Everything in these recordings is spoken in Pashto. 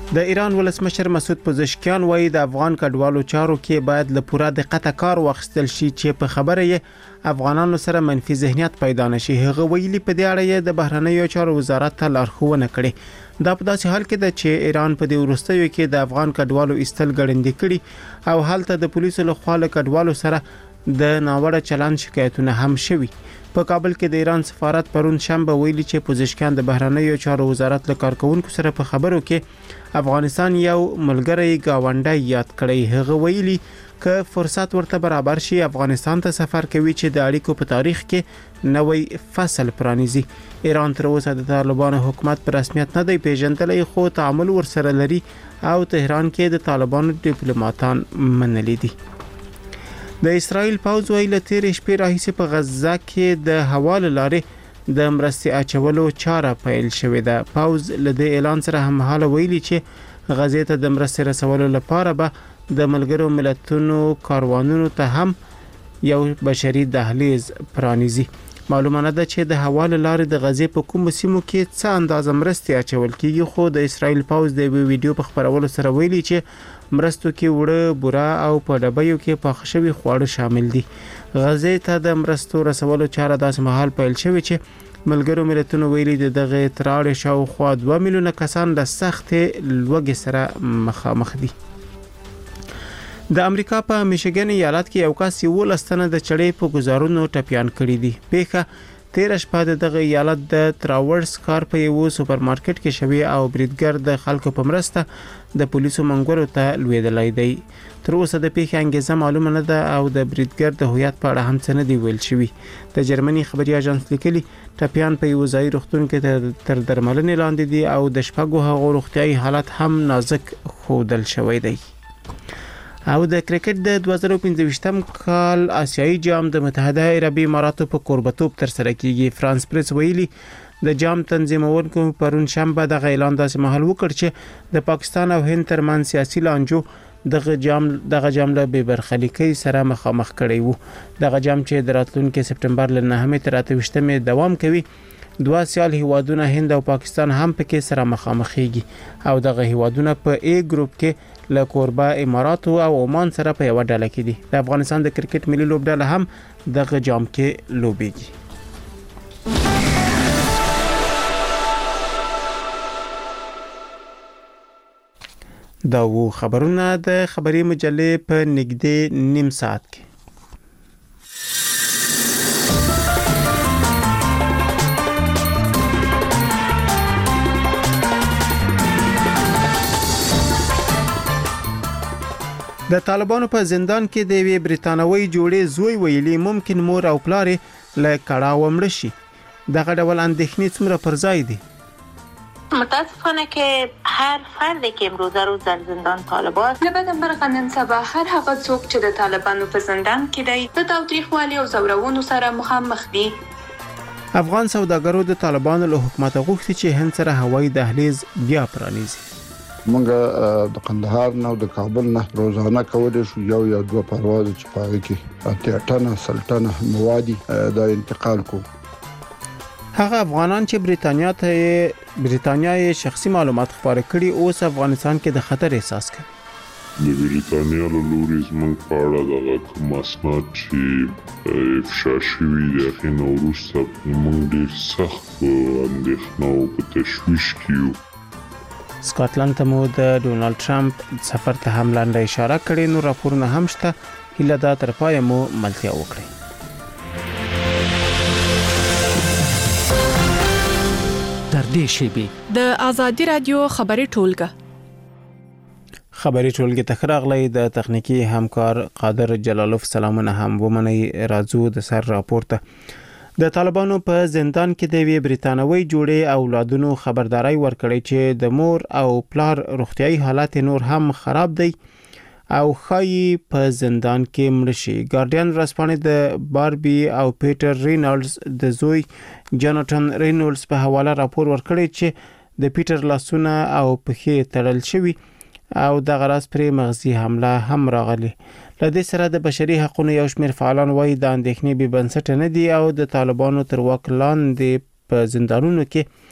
د ایران ولسمشر مسعود پزشکیان وایي د افغان کډوالو چارو کې باید له پوره دقت کار واخیستل شي چې په خبره یې افغانانو سره منفي ذهنیت پیدا نشي. هغه ویلي په دې اړه یې د بهرنیو چارو وزارت ته لارښوونه کړې. دا په داسې حال کې ده چې ایران په دې وروستیو کې د افغان کډوالو ایستل ګړندې کړي او هلته د پولیسو لخوا له کډوالو سره د ناوړه چلند شکایتونه هم شوي. په کابل کې د ایران سفارت پرون شنبه ویلي چې پزشکیان د بهرنیو چارو وزارت له کارکونکو سره په خبرو کې افغانستان یو ملګری گاونډی یاد کړی. هغه ویلي که فرصت ورته برابر شي افغانستان ته سفر کوي چې د اړیکو په تاریخ کې نوې فصل پرانیزي. ایران تر اوسه د طالبانو حکومت په رسمیت نه دی پیژندلی خو تعامل ورسره لري او تهران کې د طالبانو ډیپلوماټان منلي دي. د اسرائیل پوځ ویل تیرې شپې راهیسې په غزه کې د هوا له لارې د مرستې اچولو چاره پیل شوې ده. پوځ له دې اعلان سره هممهاله ویلي چې غزې ته د مرستې رسولو لپاره به د ملګرو ملتونو کاروانونو ته هم یو بشري دهلیز پرانیزي. معلومه نه ده چې د هوا له لارې د غزې په کومو سیمو کې څه اندازه مرستې اچول کیږي خو د اسرائیل پوځ د ویډیو په خبرولو سره ویلي چې مرستو کې وړه بوره او په ډبیو کې پاخه شوي خواړه شامل دي. غزې ته د مرستو رسولو چاره داسې مهال پیل شوې چې ملګرو ملتونو ویلي د دغه تراړې شاوخوا 2 میلیونه کسان له سختې لوږې سره مخامخ دي. د امریکا په میشیګن ایالت کې یو کس 11 تنه د چړې په گزارونو ټپیان کړي دي. پیښه 13 شپه د دغه ایالت د تراورس کار په یو سوپرمارکټ کې شوی او بریدګر د خلکو په مرسته د پولیسو منګورو ته لویدلای دی. تر اوسه د پیښې انګیزه معلومه نه ده او د بریدګر د هویت په اړه هم څه نه دی ویل شوی. د جرمني خبري اژانس لیکلي ټپیان په یو ځای روغتون کې تر درملنې لاندې دي او د شپږو هغو روغتیايي حالت هم نازک ښودل شوی دی. او د کرکټ د 2015م کال آسیایي جام د متحده عربي اماراتو په کوربتوب تر سره کیږي. فرانس پریس ویلي د جام تنظیمونکو پرون شنبه د اعلان داسې مهال وکړ چې د پاکستان او هند ترمن سیاسي لانجو دغه جام له بې برخلیکۍ سره مخامخ کړی وو. دغه جام چې د راتلونکي سپټمبر له 9 تر 28 دوام کوي. 2 سیال هیوادونه هند او پاکستان هم پکې سره مخامخېږي او دغه هیوادونه په A ګروپ کې له کوربه اماراتو او عمان سره په یو ډله کې دي. د افغانستان د کرکټ ملي لوبډله هم دغه جام کې لوبېږي. دا وو خبرونه د خبري مجلې په نږدې نیم ساعت کې. د طالبانو په زندان کې د وی بریتانوي جوړې زوی ویلي ممکن مور او پلار له کړه ومړ شي. دغه ډول اندېښنې څومره پر ځای دي؟ متاسفانه که هر فردی که امروزه روز در زندان طالبان لبد برق نن سبا هر هغه څوک چې د طالبانو په زندان کې دی د تاوتریخوالي او زورونو سره مخامخ دي. افغان سوداګرو د طالبانو له حکومت غوښتي چې هند سره هوایي دهلیز بیا پرانیزي. موږ د قندهار نه او د کابل نه روزانه کولای شو یو یا دوه پرواز چې پاره کې 8 ټنه سلطنه موادي د انتقال کو. هغه افغانان چې بریتانیا یې شخصي معلومات خپاره کړي اوس افغانستان کې د خطر احساس کوي. د بریتانیا له لوري زموږ په اړه دغه کوم اسناد چې افشا شوي دي هغې نه وروسته موږ ډېر سخت په اندېښنه او په تشویش کې یو. سکاټلند ته مو د ډونالد ټرمپ سفر ته هم لاندې اشاره کړې. نو راپورونه هم شته. هیله ده تر پایه مو ملتیا وکړئ. در دې شیبې د آزادي رادیو خبري ټولګه ته راغلی. د تخنیکی همکار قادر جلالوف سلامونه هم ومني. راځو د سر راپورته. د طالبانو په زندان کې د وی بریتانوي جوړې اولادونو خبرداري ورکړې چې د مور او پلار روغتيایي حالت نور هم خراب دی او خایي په زندان کې مړ شي. ګارډین ورځپاڼه د باربي او پیټر رینالډز د زوی جاناتن رینالډز په حواله راپور ورکړی چې د پیټر لاسونه او پښې تړل شوی او د غراس پرې مغزي حمله هم راغلی. لدې سره د بشري حقوقو یو شمېر فعالان وایي د اندېښنې بې بنسټه نه دي او د طالبانو تر واک لاندې په زندانونو کې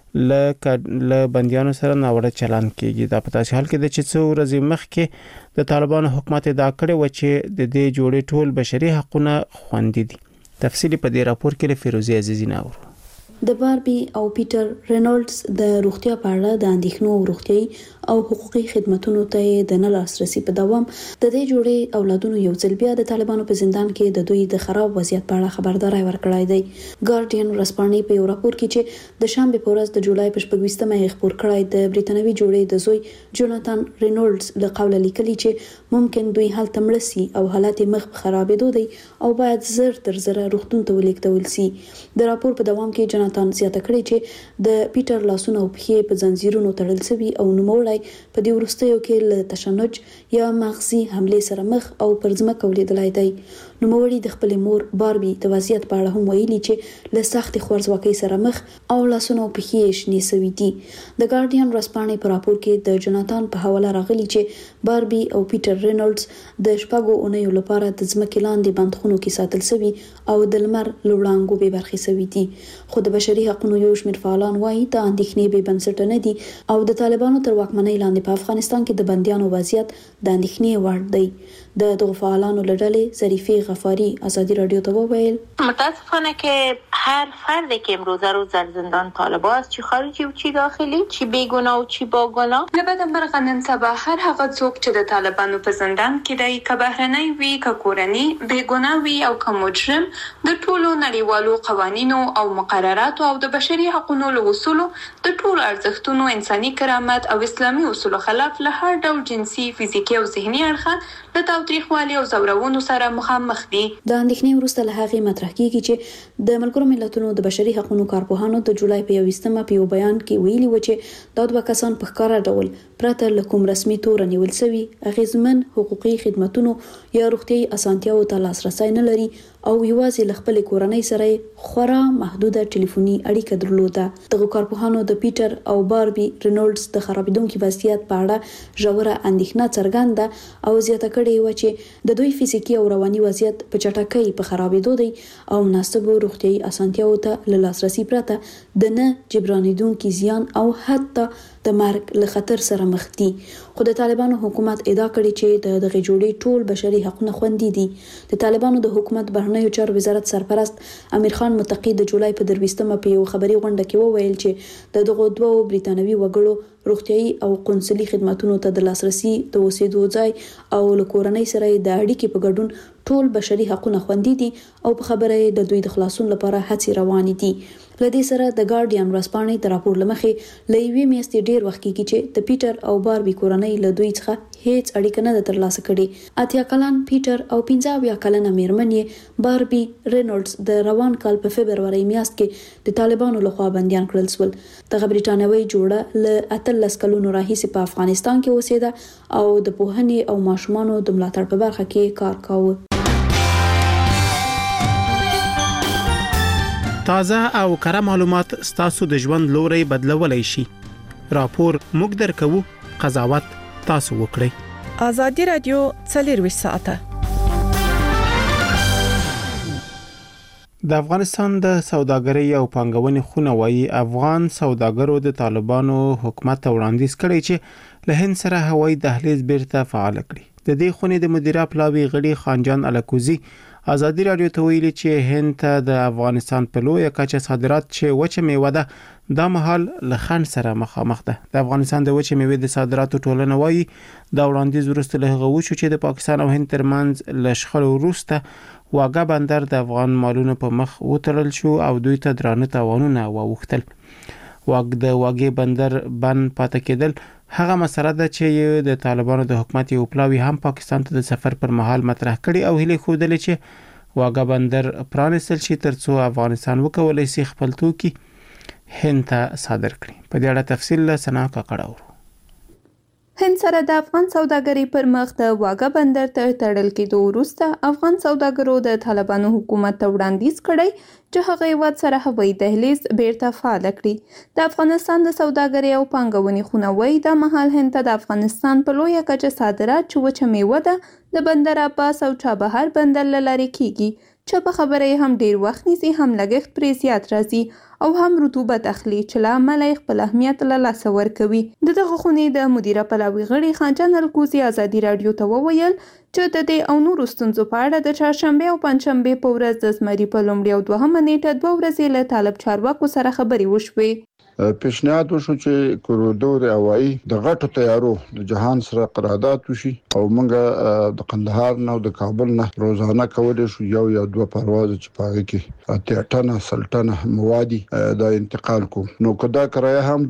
له بنديانو سره ناوړه چلند کیږي. دا په تاسو حال کې د چې څو ورځې مخکې د طالبانو حکومت ادعا کړې و چې د دې جوړې ټول بشري حقوقونه خوندي دي. تفصیلی په دې راپور کې له فیروزي عزیزی ناوړو. د باربي او پیټر رینولډز د روغتیا په اړه د اندېښنو روغتيایي او حقوقي خدماتو ته د نه لاسرسي په دوام د دې جوړې اولادونو یو ځل بیا د طالبانو په زندان کې د دوی د خراب وضعیت په اړه خبرداري ورکړای دی. ګارډین ورځپاڼې په یو راپور کې چې د شنبه په ورځ د جولای په 28مه خبر کړای د بریټانوي جوړې د زوی جوناتان رینولډز له قوله لیکلي چې ممکن دوی حالت مړسي او حالت مخ خرابېدو دي او باید زر تر زر روغتون ته ولیکتل شي. د راپور په دوام کې جوناتان زیاته کړې چې د پیټر لاسونه او پښې په زنجیرونو تړل شوي او نوموړی په دې وروستیو کې له تشنج یا مغزي حمله سره مخ او پر ځمکه ولیدلای دی. نوموړی د خپل مور باربي د وضعیت په اړه هم ویلي چې له سخت خوارځواکۍ سره مخ او لاسونه او پښې شنې شوي دي. د ګارډین ورځپاڼې په راپور کې د جوناتان په حواله راغلي چې باربي او پیټر رینولډز د شپږو اونیو لپاره د ځمکې لاندې بندخونو کې ساتل شوي او د لمر لوړانګو به برخې شوي دي. خو د بشري حقوقو یو شمېر فعالان وایي د اندېښنې به بنسټ نه دي او د طالبانو تر واکمنۍ لاندې په افغانستان کې د بنديانو وضعیت د اندېښنې وړ دی. د دغه فعالانو لړلې ظریفه غفاری ازادي رادیو ته وویل متاسفانه که هر فردی که امروزه روز در زندان طالب است چی خارجی و چی داخلی چی بیگناه و چی باگناه لبدن برق نن سبا هر هغه څوک چې د طالبانو په زندان کې دی که بهرنی وي که کورنی بیگناه وي او که مجرم د ټولو نړیوالو قوانینو او مقرراتو او د بشري حقوقو له اصولو د ټولو ارزښتونو انساني کرامت او اسلامي اصولو خلاف له هر ډول جنسي فزیکي او ذهني اړخه د تاوتریخوالي او زورونو سره مخامخ دي. د اندېښنې وروسته له هغې مطرح کیږي چې د ملګرو ملتونو د بشري حقوقو کارپوهانو د جولای په 21مه په یو بیان کې ویلي و چې دا دوه کسان په ښکاره ډول پرته له کوم رسمي تور نیول شوي اغیزمن حقوقي خدماتو یا روغتيایي اسانتیاو ته لاسرسي نه لري او یوازې له خپل کورنۍ سره خورا محدوده ټلیفوني اړیکه درلوده. دغه کارپوهانو د پیټر او باربي رینولډز د خرابېدونکو وضعیت په اړه ژوره اندېښنه څرګنده او زیاته کړې و چې د دوی فزیکی او رواني وضعیت په چټکۍ په خرابېدو دی او مناسب روغتيایي اسانتیاو ته له لاسرسي پرته د نه جبرانېدونکو زیان او حتی د مرګ له خطر سره مخ دي. خو د طالبانو حکومت ادعا کړې چې دغه جوړې ټول بشري حقوقونه خوندي دي. د طالبانو د حکومت بهرنیو چارو وزارت سرپرست امیر خان متقی د جولای په 23مه په یو خبري غونډه کې وویل چې دغه دوه بریټانوي وګړو روغتيایي او قونسلي خدماتو ته د لاسرسي د اوسېدو ځای او له کورنۍ سره د اړیکې په ګډون ټول بشري حقوقونه خوندي دي او په خبره د دوی د خلاصون لپاره هڅې روانې دي. لدې سره د ګارډین ورځپاڼې د راپور لمخې لوي میاشتې ډیر وخت کېږي چې د پیټر او باربي کورنۍ له دوی څخه هیڅ اړیکه نه ترلاسه کړې. 80 کلن پیټر او 15 کلنه میرمنې باربي رینولډز د روان کال په فبرवरी میاشت کې د طالبانو لخوا بنديان کړل شول. دغه بریټانوي جوړه له 18 کلونو راهیسې په افغانستان کې اوسېده او د پوهنې او ماشومانو د ملاتړ په برخه کې کار کاوه. تازه او کره معلومات ستاسو د ژوند لوري بدلولای شي. راپور موږ درکو، قضاوت تاسو وکړئ. ازادي رادیو 24 ساعته. د افغانستان د سوداګرۍ او پانګونې خونه وايي افغان سوداګرو د طالبانو حکومت وړاندیز کړی چې له هند سره هوایي دهلیز بیرته فعال کړي. د دې خونې د مدیره پلاوی غړي خانجان الکوزی ازادي رادیو ته ویلي چې هند ته د افغانستان په لویه کچه صادرات چې وچه میوه ده دا مهال له خنډ سره مخامخ ده. د افغانستان د وچه میوې د صادراتو ټولنه وايي دا وړاندیز وروسته له هغه وشو چې د پاکستان او هند ترمنځ له شخړو وروسته واګه بندر د افغان مالونو په مخ وتړل شو او دوی ته درانه تاوانونه واوښتل. واګې بندر بند پاتې کېدل هغه مسله ده چې د طالبانو د حکومت یو پلاوی هم پاکستان ته د سفر پر مهال مطرح کړي او هلي خوده چې واګه بندر پرانستل شي ترڅو افغانستان وکولای شي خپل توکي هند ته صادر کړي. په دې اړه تفصیل له سنا کاکړاو. هند سره د افغان سوداګرۍ پر مخ د واګه بندر ته تړل کېدو وروسته افغان سوداګرو د طالبانو حکومت ته وړاندیز کړی چې هغه یې سره هوایي دهلیز بیرته فعال کړي. د افغانستان د سوداګرۍ او پانګونې خونه وايي د مهال هند ته د افغانستان په لویه کچه صادرات چې وچه میوه ده د بندر عباس او چابهار بندر له لارې کیږي چې په خبره هم ډیر وخت نیسي، هم لګښت پرې زیات راځي او هم رطوبت اخلي چې له امله خپل اهمیت له لاسه ورکوي. دغه خونې د مدیره پلاوي غړي خانجان الکوزي ازادي رادیو ته وویل چې د دې او نورو ستونزو په اړه د چهارشنبې او پنجشنبې په ورځ د زمري په لومړۍ او دوهمه نیټه 2 ورځې له طالب چارواکو سره خبرې وشوې. پیشنهاد وشو چې کوریډور هوایی د غټو طیارو د جهان سره قرارداد وشي او موږ د قندهار نه او د کابل نه روزانه کولای شو یو یا دوه پرواز چې پاره کې 8 ټنه سلټنه موادي د انتقال کو. نو کدا کرایه هم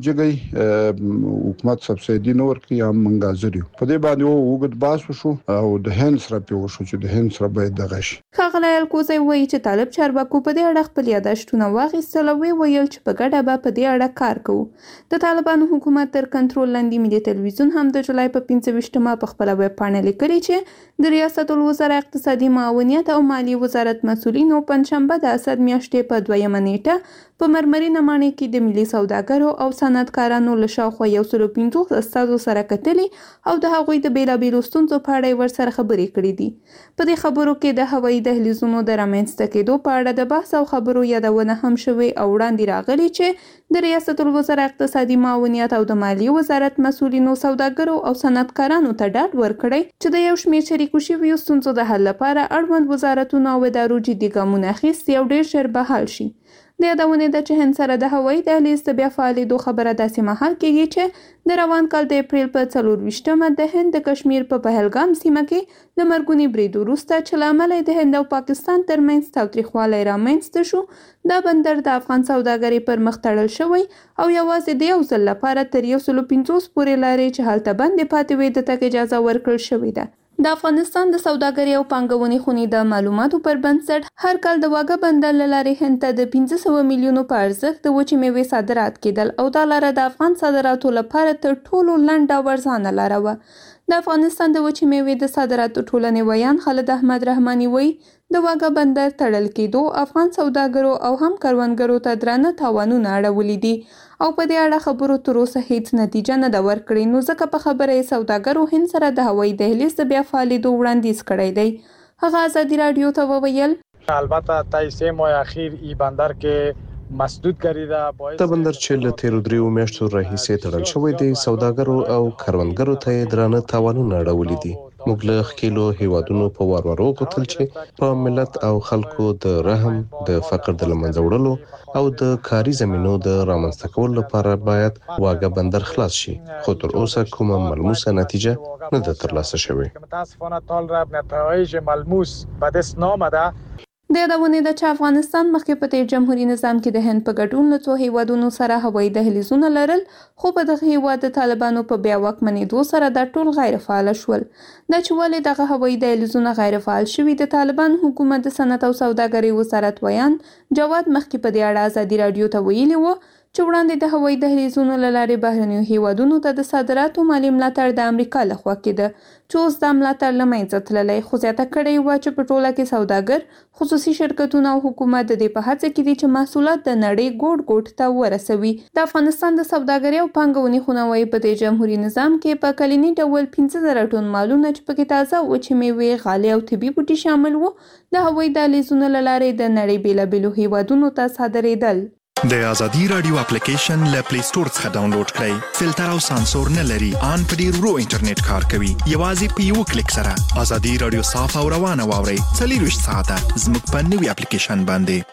جګي حکومت سبسایډي نو ورکړي هم موږ حاضر یو. په دې باندې وګد باس وشو او د هند سره په وشو چې د هند سره باید دغه شي. ښاغلی الکوزی وایي چې طالب چارواکو په دې اړه خپل یاداشتونه واخیستل او ویل چې په ګډه به په دې اړه کار کوو. د طالبانو حکومت تر کنټرول لاندې ملي تلویزیون هم د جولای په 25مه په خپل ویب پاڼه لیکلي چې د ریاست الوزرا اقتصادي معاونیت او مالی وزارت مسؤلینو پنځشنبه د اسد میاشتې په 2مه نیټه په مرمرینه ماڼۍ کې د ملي سوداګرو او صنعتکارانو له شاوخوا 150 استادو سره کتلي او د هغوی د بیلابیلو ستونزو په اړه ورسره خبرې کړې دي. په دې خبرو کې د هوایي دهلیزونو د رامنځته کېدو په اړه د بحث او خبرو یادونه هم شوې او وړاندې راغلي چې د ریاست الوزرا اقتصادي معاونیت او د مالی وزارت مسؤلینو سوداګرو او صنعتکارانو ته ډاډ ورکړی چې د یو شمېر شریکو شویو ستونزو د حل لپاره اړوند وزارتونو او ادارو جدي ګامونه اخیستي او ډېر ژر به حل شي. د یادونې ده چې هند سره د هوایي دهلیز د بیا فعالېدو خبره داسې مهال کېږي چې د روان کال د اپریل په 24مه د هند د کشمیر په پهلګام سیمه کې د مرګوني برید وروسته چې له امله د هند او پاکستان ترمنځ تاوتریخوالی رامنځته شو، دا بندر د افغان سوداګرۍ پر مخ تړل شوی او یوازې د یو ځل لپاره تر 150 پورې لارې چې هلته بندې پاتې وې د تګ اجازه ورکړل شوې ده. د افغانستان د سوداګرۍ او پانګونې خونې د معلوماتو پر بنسټ هر کال د واګه بندر له لارې هند ته د 500 میلیونو په ارزښت د وچې میوې صادرات کېدل او دا لاره د افغان صادراتو لپاره تر ټولو لنډه او ارزانه لاره وه. د افغانستان د وچې میوې د صادراتو ټولنې ویان خالد احمد رحماني وایي د واګه بندر تړل کېدو افغان سوداګرو او هم کروندګرو ته درانه تاوانونه اړولي دي او په دې اړه خبرو تر اوسه هیڅ نتیجه نه ده ورکړې. نو ځکه په خبره یې سوداګرو هند سره د هوایي دهلیز د بیا فعالېدو وړاندیز کړی دی. هغه ازادي رادیو ته وویل البته تا 3 ماه اخیر ای بندر کې مسدود کړی ده. دا بندر چې له 13 میاشتو راهیسې تړل شوی دی سوداګرو او کروندګرو ته درانه تاوانونه اړولي دي. موږ له خپلو هیوادونو په وار غوښتل چې په ملت او خلکو د رحم د فقر د لمنځه وړلو او د کاري زمینو د رامنځته کولو لپاره باید واګه بندر خلاص شي، خو تر اوسه کومه ملموسه نتیجه نه ده ترلاسه شوې. متاسفانه طال نتایج ملموس به دست نامده. د یادونې ده چې افغانستان مخکې په تیر جمهوریت نظام کې د هند په ګډون له څو هیوادونو سره هوایي دهلیزونه لرل، خو په دغه هیواد د طالبانو په بیا واکمنېدو سره دا ټول غیر فعال شول. دا چې ولې دغه هوایي دهلیزونه غیر فعال شوي د طالبان حکومت د صنعت او سوداګرۍ وزارت ویان جواد مخکې په دې اړه ازادي رادیو ته ویلي وو چې وړاندې د هوایي دهلیزونو له لارې بهرنیو هیوادونو ته د صادراتو مالي ملاتړ د امریکا لخوا کېده چې اوس دا ملاتړ له منځه تللی، خو زیاته کړې وه چې په ټوله کې سوداګر، خصوصي شرکتونه او حکومت د دې په هڅه کې دي چې محصولات د نړۍ ګوټ ګوټ ته ورسوي. د افغانستان د سوداګرۍ او پانګونې خونه وایي په دې جمهوریت نظام کې په کلني ډول 15,000 ټن مالونه چې پکې تازه وچې میوې، غالۍ او طبي بوټي شامل وو د هوایي دهلیزونو له لارې د نړۍ بیلابیلو هیوادونو ته صادرېدل. د ازادي رادیو اپلیکیشن له پلی سٹور څخه ډاونلوډ کړئ. فلټر او سانسور نه لري، ان په ډیر ورو انټرنیټ کار کوي. یوازې په یو کلیک سره ازادي رادیو صاف او روانه واورئ. 24 ساعته زموږ په نوې اپلیکیشن باندې.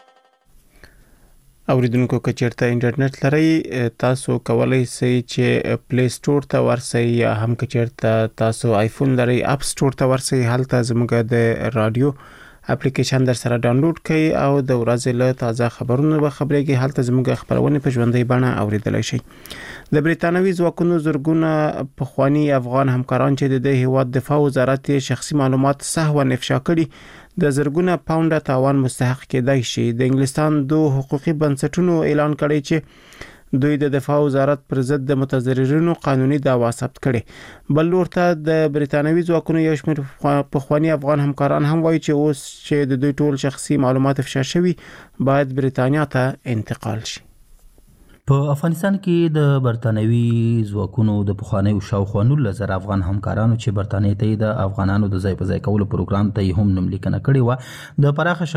اوریدونکو که چیرته انټرنیټ لري تاسو کولای شئ چې پلی سٹور ته ورسئ یا هم که چیرته تاسو آیفون لري اپ سٹور ته ورسئ. هلته زموږ د رادیو اپلیکیشن در سره ډاونلوډ کړئ او د ورځې له تازه خبرونو به خبرېږئ. هلته زموږ خبرونه په ژوندۍ بڼه اوریدلای شئ. د بریتانوي ځواکونو زرګونه پخوانی افغان همکاران چې د هیواد دفاع وزارت شخصي معلومات سهوا افشا کړي د زرګونه پاونډه تاوان مستحق کېدای شي. د انګلستان دوه حقوقي بنسټونو اعلان کړی چې دوی د دفاع وزارت پر ضد د متضررینو قانوني دعوا ثبت کړي. بل لور ته د بریتانوي ځواکونو یو شمېر پخوانی افغان همکاران هم وایي چې اوس چې د دوی ټول شخصي معلومات افشا شوي باید بریتانیا ته انتقال شي. په افغانستان کې د برتانوي ځواکونو د پخوانیو شاوخوا 19,000 افغان همکارانو چې برتانیې ته د افغانانو د ځای په ځای کولو پروګرام ته هم نوملیکنه کړې و د پراخه